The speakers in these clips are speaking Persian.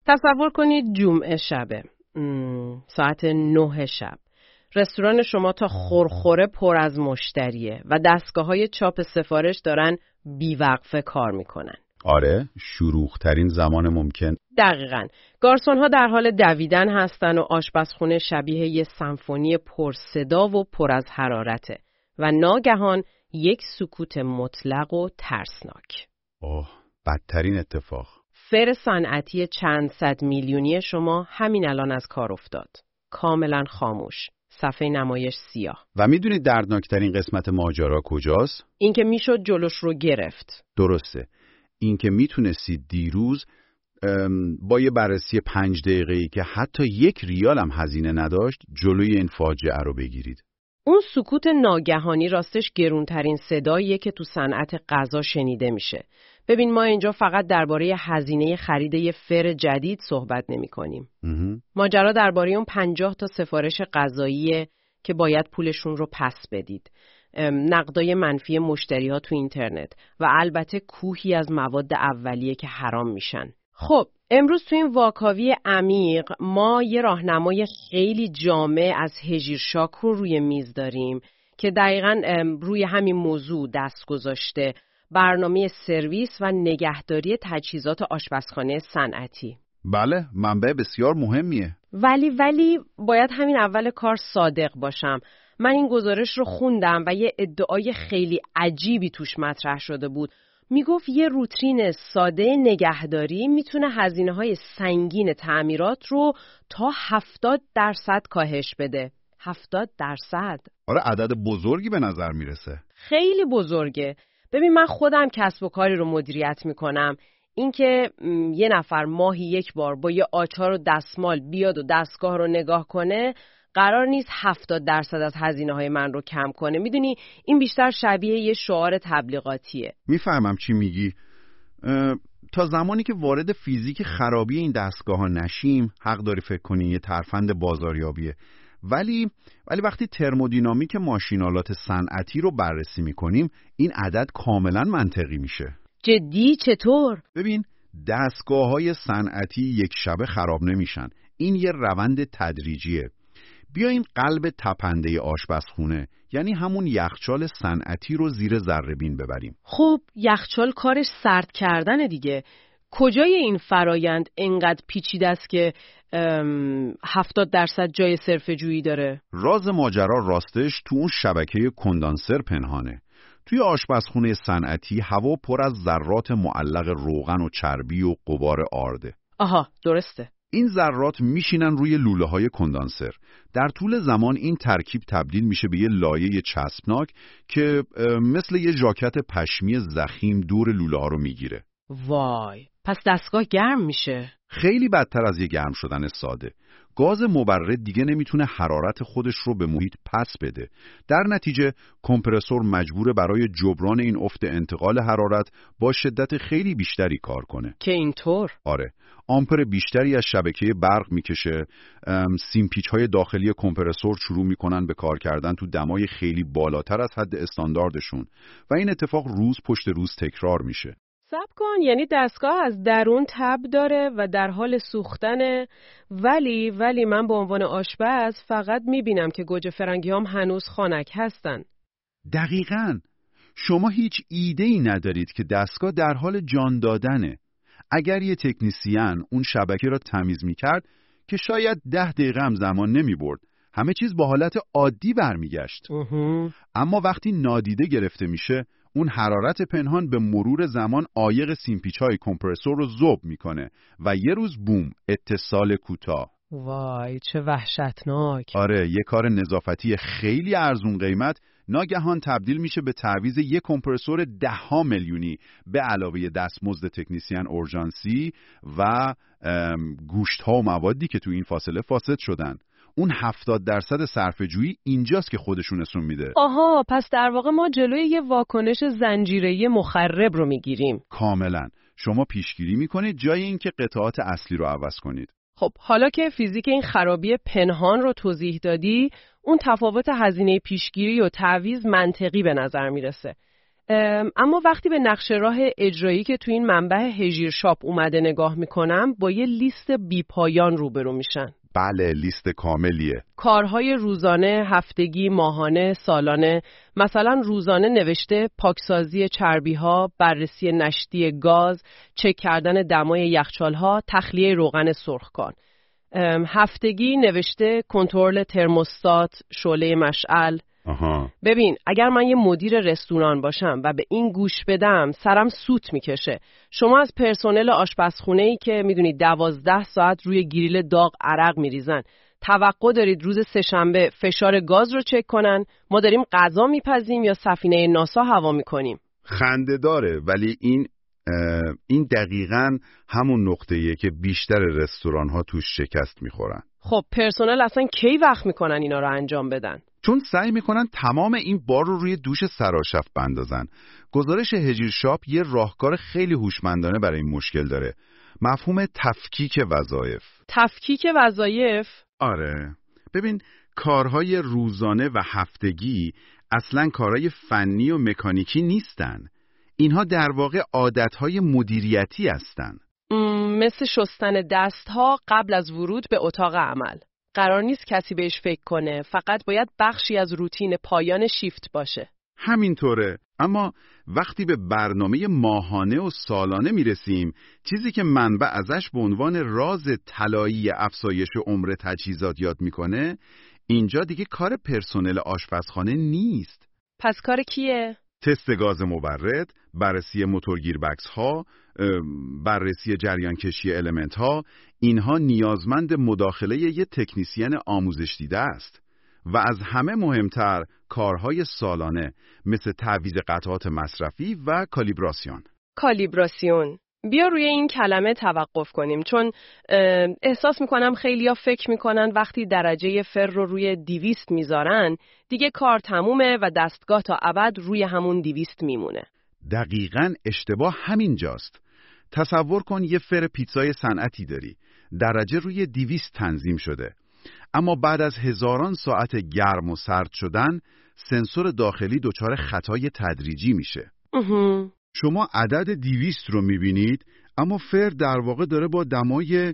تصور کنید جمعه شبه. ساعت 9 شب. رستوران شما تا خورخوره پر از مشتریه و دستگاه‌های چاپ سفارش دارن بیوقفه کار میکنن. آره، شلوغ‌ترین زمان ممکن. دقیقاً. گارسون‌ها در حال دویدن هستن و آشپزخونه شبیه یه سمفونی پر صدا و پر از حرارته و ناگهان یک سکوت مطلق و ترسناک. بدترین اتفاق. فر صنعتی چند صد میلیونی شما همین الان از کار افتاد. کاملا خاموش. صفحه نمایش سیاه. و میدونید دردناکترین قسمت ماجرا کجاست؟ اینکه میشد جلوش رو گرفت. درسته. اینکه میتونستید دیروز با یه بررسی 5 دقیقه‌ای که حتی 1 ریال هم هزینه نداشت جلوی این فاجعه رو بگیرید. اون سکوت ناگهانی راستش گرونترین صداییه که تو صنعت غذا شنیده میشه. ببین ما اینجا فقط درباره هزینه خرید یه فر جدید صحبت نمی‌کنیم. ماجرا درباره اون 50 تا سفارش غذاییه که باید پولشون رو پس بدید. نقدای منفی مشتری‌ها تو اینترنت و البته کوهی از مواد اولیه که حرام میشن. خب امروز تو این واکاوی عمیق ما یه راهنمای خیلی جامع از هژیرشاک رو روی میز داریم که دقیقاً روی همین موضوع دست گذاشته، برنامه سرویس و نگهداری تجهیزات آشپزخانه صنعتی. بله، منبع بسیار مهمیه. ولی باید همین اول کار صادق باشم. من این گزارش رو خوندم و یه ادعای خیلی عجیبی توش مطرح شده بود. میگفت یه روتین ساده نگهداری میتونه هزینه‌های سنگین تعمیرات رو تا 70% کاهش بده. 70%؟ آره، عدد بزرگی به نظر میرسه. خیلی بزرگه. ببین من خودم کسب و کاری رو مدیریت میکنم. اینکه یه نفر ماهی 1 بار با یه آچار و دستمال بیاد و دستگاه رو نگاه کنه قرار نیست 70% از هزینه‌های من رو کم کنه. میدونی این بیشتر شبیه یه شعار تبلیغاتیه. میفهمم چی میگی. تا زمانی که وارد فیزیک خرابی این دستگاه‌ها نشیم حق داری فکر کنی یه ترفند بازاریابیه. ولی وقتی ترمودینامیک ماشینالات صنعتی رو بررسی میکنیم این عدد کاملا منطقی میشه. جدی؟ چطور؟ ببین دستگاه‌های صنعتی یک شبه خراب نمیشن. این یه روند تدریجیه. بیاین قلب تپنده آشپزخونه یعنی همون یخچال صنعتی رو زیر ذره‌بین ببریم. خب یخچال کارش سرد کردن دیگه. کجای این فرایند انقدر پیچیده است که 70% جای صرفه‌جویی داره؟ راز ماجرا راستش تو اون شبکه کندانسر پنهانه. توی آشپزخونه صنعتی هوا پر از ذرات معلق روغن و چربی و غبار آرده. آها درسته. این ذرات میشینن روی لوله‌های کندانسر. در طول زمان این ترکیب تبدیل میشه به یه لایه چسبناک که مثل یه ژاکت پشمی ضخیم دور لوله‌ها رو میگیره. وای، پس دستگاه گرم میشه. خیلی بدتر از یه گرم شدن ساده. گاز مبرد دیگه نمیتونه حرارت خودش رو به محیط پس بده. در نتیجه کمپرسور مجبوره برای جبران این افت انتقال حرارت با شدت خیلی بیشتری کار کنه. که اینطور؟ آره. آمپر بیشتری از شبکه برق میکشه. سیمپیچ‌های داخلی کمپرسور شروع میکنن به کار کردن تو دمای خیلی بالاتر از حد استانداردشون و این اتفاق روز پشت روز تکرار میشه. صبر کن، یعنی دستگاه از درون تب داره و در حال سوختنه، ولی من به عنوان آشپز فقط میبینم که گوجه فرنگیام هنوز خنک هستن. دقیقاً. شما هیچ ایده‌ای ندارید که دستگاه در حال جان دادنه. اگر یه تکنیسیان اون شبکه را تمیز میکرد که شاید 10 دقیقه هم زمان نمیبرد، همه چیز با حالت عادی برمیگشت. اما وقتی نادیده گرفته میشه اون حرارت پنهان به مرور زمان عایق سیمپیچ‌های کمپرسور رو ذوب میکنه و یه روز بوم، اتصال کوتاه. وای چه وحشتناک. آره، یه کار نظافتی خیلی ارزون قیمت ناگهان تبدیل میشه به تعویض یک کمپرسور 10 میلیونی به علاوه دستمزد تکنیسیان اورژانسی و گوشت ها و موادی که تو این فاصله فاسد شدن. اون 70% صرفه‌جویی اینجاست که خودشون نشون میده. آها، پس در واقع ما جلوی یه واکنش زنجیره‌ای مخرب رو میگیریم. کاملا. شما پیشگیری میکنید جای اینکه قطعات اصلی رو عوض کنید. خب حالا که فیزیک این خرابی پنهان رو توضیح دادی، اون تفاوت هزینه پیشگیری و تعویض منطقی به نظر میرسه. اما وقتی به نقشه راه اجرایی که تو این منبع هجیر شاپ اومده نگاه میکنم با یه لیست بیپایان روبرو میشن. بله، لیست کاملیه. کارهای روزانه، هفتگی، ماهانه، سالانه. مثلا روزانه نوشته پاکسازی چربی‌ها، بررسی نشتی گاز، چک کردن دمای یخچال‌ها، تخلیه روغن سرخکن. هفتگی نوشته کنترل ترموستات، شعله مشعل. ببین اگر من یه مدیر رستوران باشم و به این گوش بدم سرم سوت میکشه. شما از پرسنل آشپزخونه‌ای که میدونید 12 ساعت روی گریل داغ عرق میریزن توقع دارید روز سه‌شنبه فشار گاز رو چک کنن؟ ما داریم غذا میپزیم یا سفینه ناسا هوا میکنیم؟ خنده داره، ولی این دقیقاً همون نقطه‌ایه که بیشتر رستوران‌ها توش شکست میخورن. خب پرسنل اصلا کی وقت میکنن اینا رو انجام بدن؟ چون سعی میکنن تمام این بار رو روی دوش سراشف بندازن. گزارش هجیر شاپ یه راهکار خیلی هوشمندانه برای این مشکل داره. مفهوم تفکیک وظایف. تفکیک وظایف؟ آره. ببین کارهای روزانه و هفتگی اصلاً کارهای فنی و مکانیکی نیستن. اینها در واقع عادتهای مدیریتی هستن. مثل شستن دستها قبل از ورود به اتاق عمل. قرار نیست کسی بهش فکر کنه، فقط باید بخشی از روتین پایان شیفت باشه. همینطوره. اما وقتی به برنامه ماهانه و سالانه میرسیم، چیزی که منبع ازش به عنوان راز طلایی افزایش عمر تجهیزات یاد میکنه، اینجا دیگه کار پرسنل آشپزخانه نیست. پس کار کیه؟ تست گاز مبرد، بررسی موتور گیربکس ها، بررسی جریان کشی المنت ها، اینها نیازمند مداخله یه تکنیسین آموزش دیده است. و از همه مهمتر کارهای سالانه مثل تعویض قطعات مصرفی و کالیبراسیون. کالیبراسیون. بیا روی این کلمه توقف کنیم، چون احساس میکنم خیلیا فکر میکنن وقتی درجه فر رو روی 200 میذارن دیگه کار تمومه و دستگاه تا ابد روی همون 200 میمونه. دقیقاً اشتباه همینجاست. تصور کن یه فر پیتزای صنعتی داری. درجه روی 200 تنظیم شده. اما بعد از هزاران ساعت گرم و سرد شدن، سنسور داخلی دچار خطای تدریجی میشه. شما عدد 200 رو میبینید، اما فر در واقع داره با دمای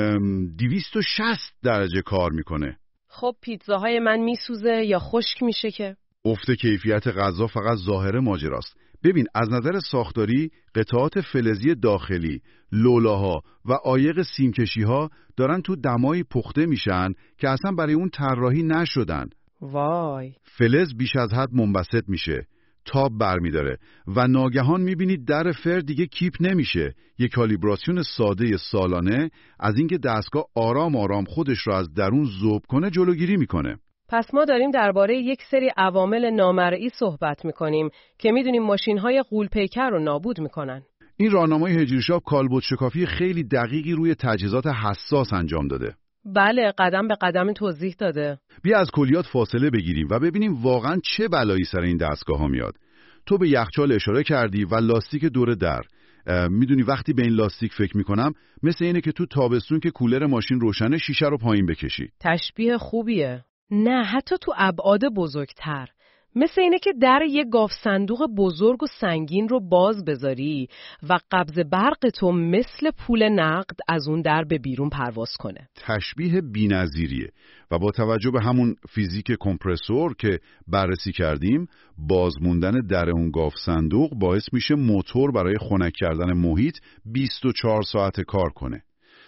260 درجه کار میکنه. خب پیتزاهای من میسوزه یا خشک میشه که؟ افت کیفیت غذا فقط ظاهر ماجراست. ببین از نظر ساختاری قطعات فلزی داخلی، لولاها و عایق سیمکشی‌ها دارن تو دمایی پخته میشن که اصلا برای اون طراحی نشدن. وای. فلز بیش از حد منبسط میشه، تاب برمیداره و ناگهان میبینید در فر دیگه کیپ نمیشه. یک کالیبراسیون ساده سالانه از اینکه دستگاه آرام آرام خودش رو از درون ذوب کنه جلوگیری میکنه. پس ما داریم درباره یک سری عوامل نامرئی صحبت میکنیم که میدونیم ماشین‌های غول‌پیکر رو نابود میکنن. این راهنمای هجیر شاپ کالبد شکافی خیلی دقیقی روی تجهیزات حساس انجام داده. بله، قدم به قدم توضیح داده. بیا از کلیات فاصله بگیریم و ببینیم واقعا چه بلایی سر این دستگاه ها میاد. تو به یخچال اشاره کردی و لاستیک دور در. میدونی وقتی به این لاستیک فکر میکنم مثل اینه که تو تابستون که کولر ماشین روشنه شیشه رو پایین بکشی. تشبیه خوبیه. نه حتی تو ابعاد بزرگتر. مثل اینه که در یه گاف صندوق بزرگ و سنگین رو باز بذاری و قبض برق تو مثل پول نقد از اون در به بیرون پرواز کنه. تشبیه بی‌نظیریه و با توجه به همون فیزیک کمپرسور که بررسی کردیم، باز موندن در اون گاف صندوق باعث میشه موتور برای خنک کردن محیط 24 ساعت کار کنه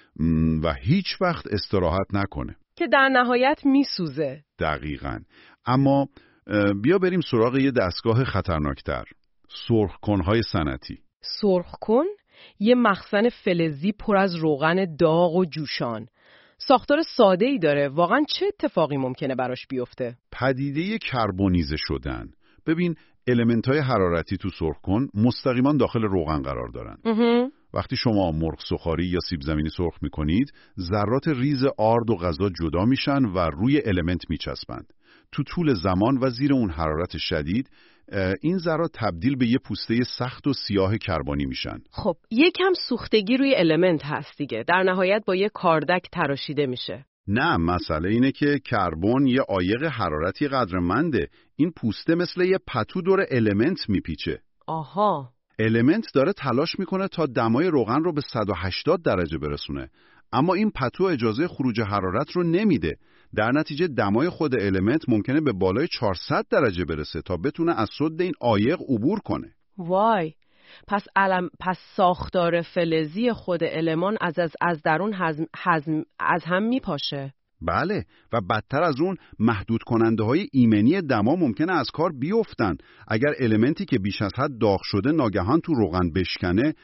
و هیچ وقت استراحت نکنه که در نهایت میسوزه. دقیقاً. اما بیا بریم سراغ یه دستگاه خطرناکتر، سرخکن‌های صنعتی. سرخکن؟ یه مخزن فلزی پر از روغن داغ و جوشان. ساختار ساده‌ای داره. واقعاً چه اتفاقی ممکنه براش بیفته؟ پدیده کربونیزه شدن. ببین المنت‌های حرارتی تو سرخکن مستقیما داخل روغن قرار دارن. وقتی شما مرغ سوخاری یا سیب زمینی سرخ می‌کنید، ذرات ریز آرد و غذا جدا میشن و روی المنت میچسبند. تو طول زمان و زیر اون حرارت شدید این ذرات تبدیل به یه پوسته سخت و سیاه کربنی میشن. خب یکم سوختگی روی المنت هست دیگه. در نهایت با یه کاردک تراشیده میشه. نه، مسئله اینه که کربن یه عایق حرارتی قدرمنده. این پوسته مثل یه پتو دور المنت میپیچه. آها. المنت داره تلاش میکنه تا دمای روغن رو به 180 درجه برسونه، اما این پتو اجازه خروج حرارت رو نمیده. در نتیجه دمای خود المنت ممکنه به بالای 400 درجه برسه تا بتونه از سد این عایق عبور کنه. وای. پس ساختار فلزی خود المان از درون از هم میپاشه. بله، و بدتر از اون محدود کننده های ایمنی دما ممکنه از کار بیفتن. اگر المنتی که بیش از حد داغ شده ناگهان تو روغن بشکنه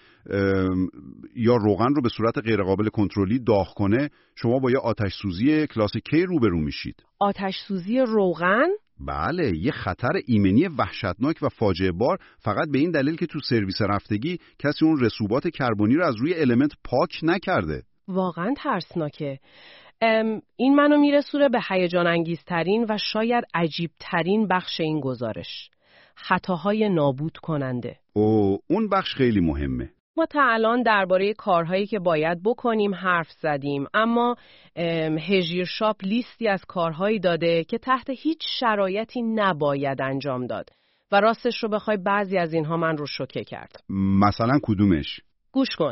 یا روغن رو به صورت غیرقابل کنترلی داغ کنه، شما با یه آتش سوزی کلاس K روبرو میشید. آتش سوزی روغن؟ بله، یه خطر ایمنی وحشتناک و فاجعه بار، فقط به این دلیل که تو سرویس رفتگی کسی اون رسوبات کربنی رو از روی المنت پاک نکرده. واقعا ترسناکه. این منو میرسونه به هیجان انگیزترین و شاید عجیبترین بخش این گزارش. خطاهای نابود کننده. اون بخش خیلی مهمه. ما تا الان درباره کارهایی که باید بکنیم حرف زدیم، اما هژیر شاپ لیستی از کارهایی داده که تحت هیچ شرایطی نباید انجام داد و راستش رو بخوای بعضی از اینها من رو شوکه کرد. مثلا کدومش؟ گوش کن.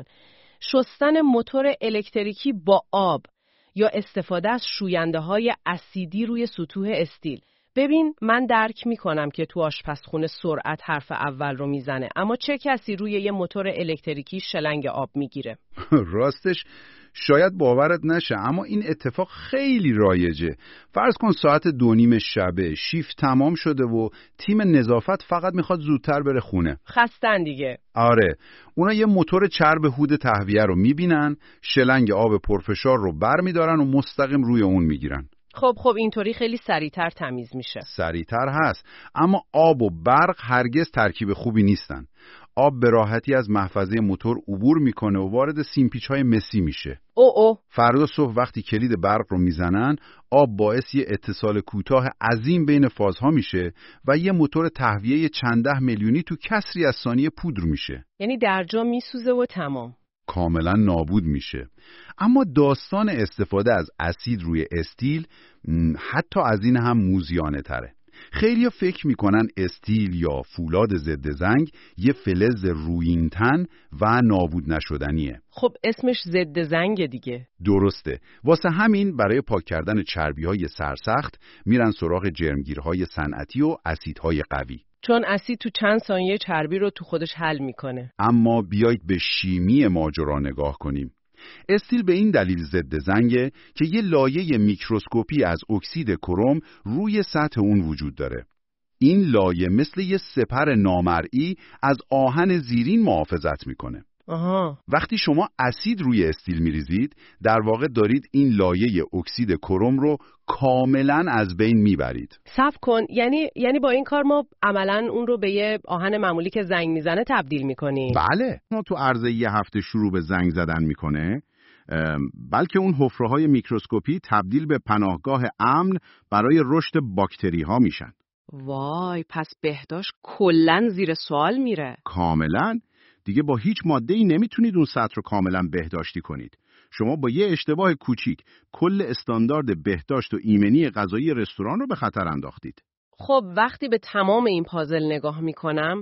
شستن موتور الکتریکی با آب یا استفاده از شوینده های اسیدی روی سطوح استیل. ببین، من درک میکنم که تو آشپزخونه سرعت حرف اول رو میزنه، اما چه کسی روی یه موتور الکتریکی شلنگ آب میگیره؟ راستش شاید باورت نشه، اما این اتفاق خیلی رایجه. فرض کن ساعت 2:30 شب، شیفت تمام شده و تیم نظافت فقط میخواد زودتر بره خونه. خستن دیگه. آره، اونا یه موتور چرب هود تهویه رو میبینن، شلنگ آب پرفشار رو بر میدارن و مستقیم روی اون میگیرن. خب اینطوری خیلی سریعتر تمیز میشه. سریعتر هست، اما آب و برق هرگز ترکیب خوبی نیستن. آب به راحتی از محفظه موتور عبور میکنه و وارد سیمپیچ‌های مسی میشه. فردا صبح وقتی کلید برق رو میزنن، آب باعث یه اتصال کوتاه عظیم بین فازها میشه و یه موتور تهویه چند ده میلیونی تو کسری از ثانیه پودر میشه. یعنی درجا میسوزه و تمام. کاملا نابود میشه. اما داستان استفاده از اسید روی استیل حتی از این هم موذیانه تره. خیلیا فکر میکنن استیل یا فولاد ضد زنگ یه فلز رویینتن و نابود نشدنیه. خب اسمش ضد زنگ دیگه. درسته. واسه همین برای پاک کردن چربی‌های سرسخت میرن سراغ جرمگیرهای صنعتی و اسیدهای قوی. چون اسید تو چند ثانیه چربی رو تو خودش حل میکنه. اما بیایید به شیمی ماجرا نگاه کنیم. استیل به این دلیل ضد زنگه که یه لایه میکروسکوپی از اکسید کروم روی سطح اون وجود داره. این لایه مثل یه سپر نامرئی از آهن زیرین محافظت میکنه. وقتی شما اسید روی استیل میریزید، در واقع دارید این لایه اکسید کروم رو کاملا از بین میبرید. صبر کن، یعنی با این کار ما عملا اون رو به یه آهن معمولی که زنگ میزنه تبدیل میکنیم؟ بله، ما تو عرض یه هفته شروع به زنگ زدن میکنه، بلکه اون حفره‌های میکروسکوپی تبدیل به پناهگاه امن برای رشد باکتری ها میشن. وای، پس بهداشت کلن زیر سوال میره. کاملا. دیگه با هیچ ماده‌ای نمیتونید اون سطح رو کاملا بهداشتی کنید. شما با یه اشتباه کوچیک کل استاندارد بهداشت و ایمنی غذایی رستوران رو به خطر انداختید. خب وقتی به تمام این پازل نگاه میکنم،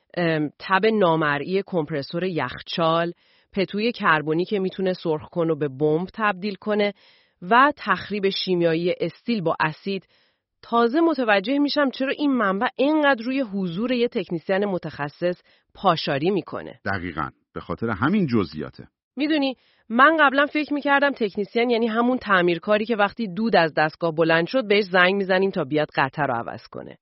تب نامرئی کمپرسور یخچال، پتوی کربنی که میتونه سرخ کنه و به بمب تبدیل کنه و تخریب شیمیایی استیل با اسید، تازه متوجه میشم چرا این منبع اینقدر روی حضور یه تکنیسین متخصص پاشاری میکنه. دقیقاً به خاطر همین جزئیاته. میدونی من قبلا فکر میکردم تکنیسین یعنی همون تعمیرکاری که وقتی دود از دستگاه بلند شد بهش زنگ میزنیم تا بیاد قطع رو عوض کنه.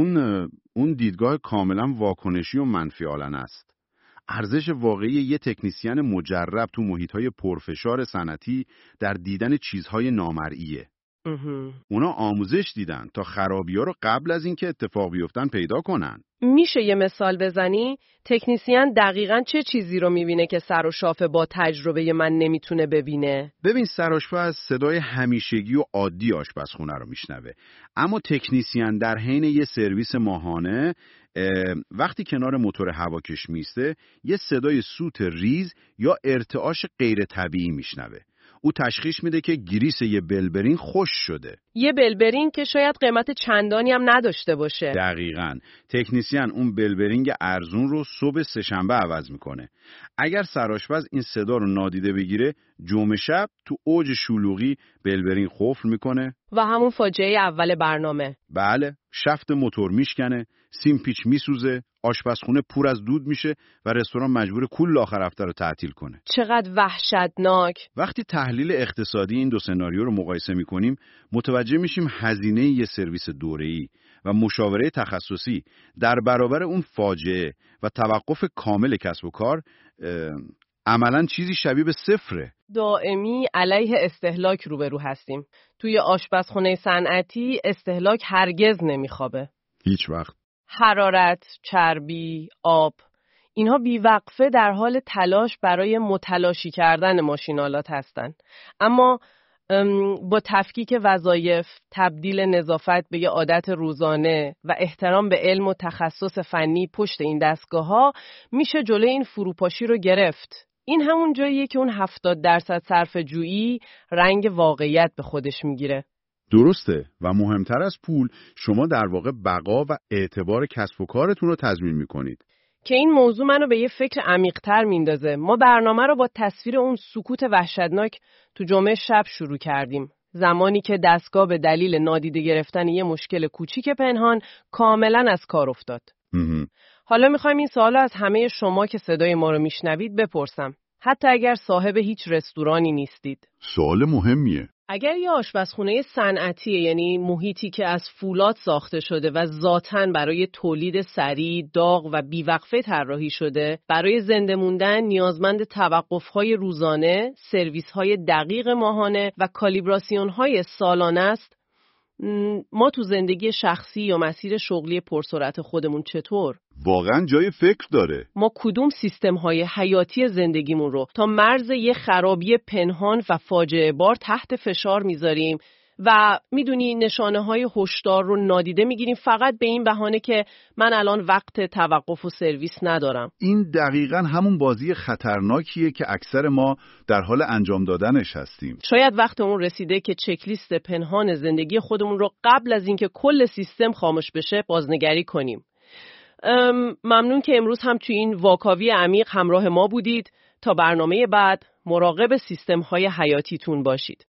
اون دیدگاه کاملا واکنشی و منفی‌آلنه است. ارزش واقعی یه تکنیسین مجرب تو محیط‌های پرفشار صنعتی در دیدن چیزهای نامرئیه. اونا آموزش دیدن تا خرابی‌ها رو قبل از اینکه اتفاق بیفتن پیدا کنن. میشه یه مثال بزنی؟ تکنیسین دقیقاً چه چیزی رو میبینه که سر و شافه با تجربه من نمیتونه ببینه؟ ببین، سرآشپز صدای همیشگی و عادی آشپزخونه رو میشنوه، اما تکنیسین در حین یه سرویس ماهانه وقتی کنار موتور هواکش میسته یه صدای سوت ریز یا ارتعاش غیر طبیعی میشنوه. او تشخیص میده که گریس یه بلبرین خوش شده. یه بلبرین که شاید قیمت چندانی هم نداشته باشه. دقیقاً. تکنیسیان اون بلبرینگ ارزون رو صبح سه‌شنبه عوض میکنه. اگر سرآشپز این صدا رو نادیده بگیره، جمعه شب تو اوج شلوغی بلبرین قفل میکنه و همون فاجعه اول برنامه. بله، شفت موتور میشکنه، سیم پیچ میسوزه، آشپزخونه پر از دود میشه و رستوران مجبور کل آخر هفته رو تعطیل کنه. چقدر وحشتناک. وقتی تحلیل اقتصادی این دو سناریو رو مقایسه میکنیم، متوجه میشیم هزینه یه سرویس دوره‌ای و مشاوره تخصصی در برابر اون فاجعه و توقف کامل کسب و کار عملاً چیزی شبیه به صفره. دائمی علیه استهلاک روبرو هستیم. توی آشپزخونه صنعتی استهلاک هرگز نمیخوابه. هیچ وقت. حرارت، چربی، آب، اینها بیوقفه در حال تلاش برای متلاشی کردن ماشین‌آلات هستن. اما با تفکیک وظایف، تبدیل نظافت به یه عادت روزانه و احترام به علم و تخصص فنی پشت این دستگاه‌ها میشه جلوی این فروپاشی رو گرفت. این همون جاییه که اون 70% صرفه‌جویی رنگ واقعیت به خودش میگیره. درسته و مهمتر از پول، شما در واقع بقا و اعتبار کسب و کارتون رو تضمین میکنید. که این موضوع منو به یه فکر عمیق‌تر میندازه. ما برنامه رو با تصویر اون سکوت وحشتناک تو جمعه شب شروع کردیم. زمانی که دستگاه به دلیل نادیده گرفتن یه مشکل کوچیک پنهان کاملاً از کار افتاد. حالا میخوایم این سوالو از همه شما که صدای ما رو میشنوید بپرسم. حتی اگر صاحب هیچ رستورانی نیستید. سوال مهمیه. اگر یه آشپزخونه صنعتیه، یعنی محیطی که از فولاد ساخته شده و ذاتاً برای تولید سریع، داغ و بیوقفه طراحی شده، برای زنده موندن نیازمند توقف‌های روزانه، سرویس‌های دقیق ماهانه و کالیبراسیون‌های سالانه است، ما تو زندگی شخصی یا مسیر شغلی پرسرعت خودمون چطور؟ واقعا جای فکر داره. ما کدوم سیستم‌های حیاتی زندگیمون رو تا مرز یه خرابی پنهان و فاجعه بار تحت فشار میذاریم و میدونی نشانه‌های هشدار رو نادیده میگیریم فقط به این بهانه که من الان وقت توقف و سرویس ندارم. این دقیقاً همون بازی خطرناکیه که اکثر ما در حال انجام دادنش هستیم. شاید وقت اون رسیده که چکلیست پنهان زندگی خودمون رو قبل از اینکه کل سیستم خاموش بشه بازنگری کنیم. ممنون که امروز هم توی این واکاوی عمیق همراه ما بودید. تا برنامه بعد مراقب سیستم‌های حیاتیتون باشید.